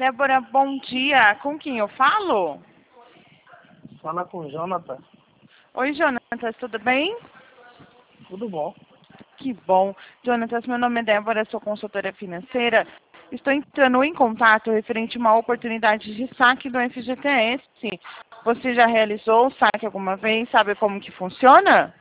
Débora, bom dia. Com quem eu falo? Fala com o Jonathan. Oi, Jonatas, tudo bem? Tudo bom? Que bom. Jonatas, meu nome é Débora, sou consultora financeira. Estou entrando em contato referente a uma oportunidade de saque do FGTS. Você já realizou o saque alguma vez? Sabe como que funciona?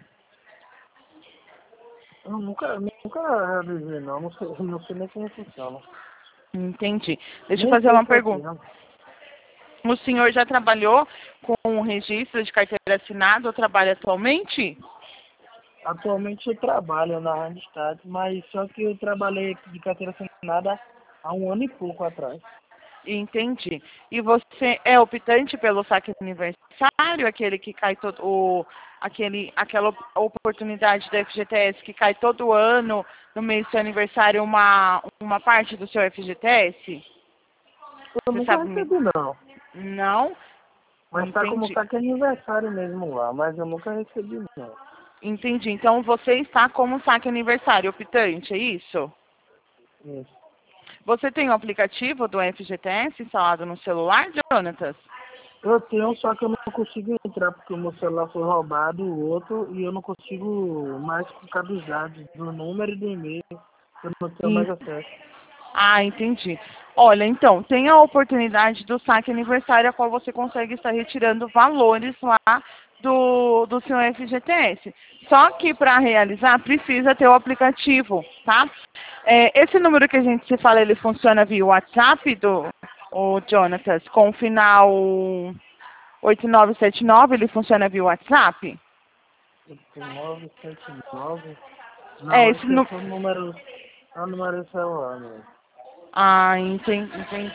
Eu nunca realizei não sei nem como funciona. Entendi. Deixa eu Nem fazer sei uma se eu pergunta. tenho. O senhor já trabalhou com o registro de carteira assinada ou trabalha atualmente? Atualmente eu trabalho na Randstad, mas só que eu trabalhei de carteira assinada há um ano e pouco atrás. Entendi. E você é optante pelo saque aniversário, aquele que cai aquela oportunidade da FGTS que cai todo ano no mês do seu aniversário uma parte do seu FGTS? Eu Você nunca sabe me... recebi não, Não? mas tá como Entendi. saque aniversário mesmo lá, mas eu nunca recebi não. Entendi. Então você está como saque aniversário optante, é isso? Isso. Você tem o aplicativo do FGTS instalado no celular, Jonatas? Eu tenho, só que eu não consigo entrar porque o meu celular foi roubado, o outro, e eu não consigo mais por causa dos dados, do número e do e-mail, eu não tenho mais acesso. Ah, entendi. Olha, então, tem a oportunidade do saque aniversário, a qual você consegue estar retirando valores lá do seu FGTS. Só que para realizar, precisa ter o aplicativo, tá? Esse número que a gente se fala, ele funciona via WhatsApp o Jonatas, com o final 8979, ele funciona via WhatsApp? 979. É, Não, esse esse é número... só o número. É o número do celular, né? Ah, entendi.